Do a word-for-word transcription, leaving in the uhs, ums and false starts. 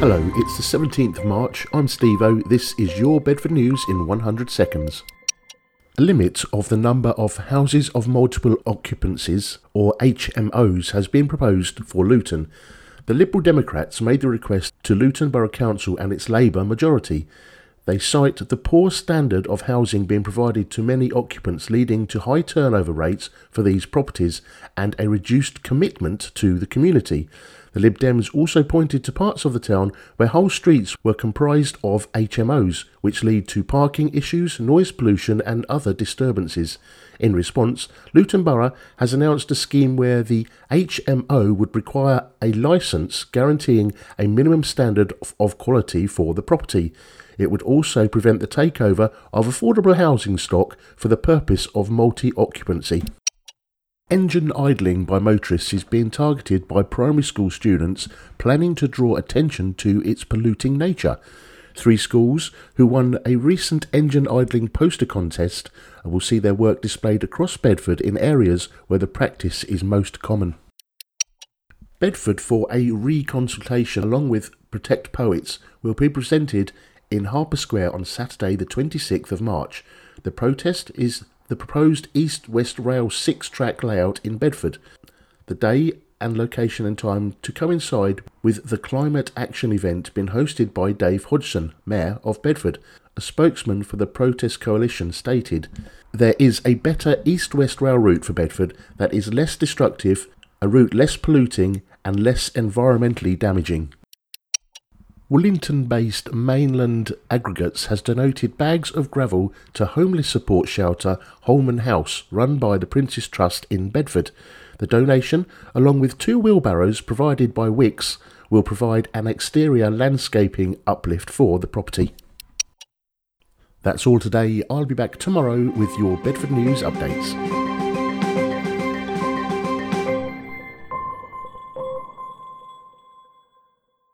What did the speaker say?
Hello, it's the seventeenth of March, I'm Steve-O, this is your Bedford News in one hundred seconds. A limit of the number of houses of multiple occupancies, or H M Os, has been proposed for Luton. The Liberal Democrats made the request to Luton Borough Council and its Labour majority. They cite the poor standard of housing being provided to many occupants, leading to high turnover rates for these properties and a reduced commitment to the community. The Lib Dems also pointed to parts of the town where whole streets were comprised of H M Os, which lead to parking issues, noise pollution and other disturbances. In response, Luton Borough has announced a scheme where the H M O would require a licence guaranteeing a minimum standard of, of quality for the property. It would also prevent the takeover of affordable housing stock for the purpose of multi-occupancy. Engine idling by motorists is being targeted by primary school students planning to draw attention to its polluting nature. Three schools who won a recent engine idling poster contest will see their work displayed across Bedford in areas where the practice is most common. Bedford for a re-consultation along with Protect Poets will be presented in Harper Square on Saturday the twenty-sixth of March. The protest is the proposed East-West Rail six-track layout in Bedford. The day and location and time to coincide with the Climate Action event being hosted by Dave Hodgson, Mayor of Bedford. A spokesman for the Protest Coalition stated, "There is a better East-West Rail route for Bedford that is less destructive, a route less polluting and less environmentally damaging." Wellington-based Mainland Aggregates has donated bags of gravel to homeless support shelter Holman House, run by the Prince's Trust in Bedford. The donation, along with two wheelbarrows provided by Wicks, will provide an exterior landscaping uplift for the property. That's all today. I'll be back tomorrow with your Bedford News updates.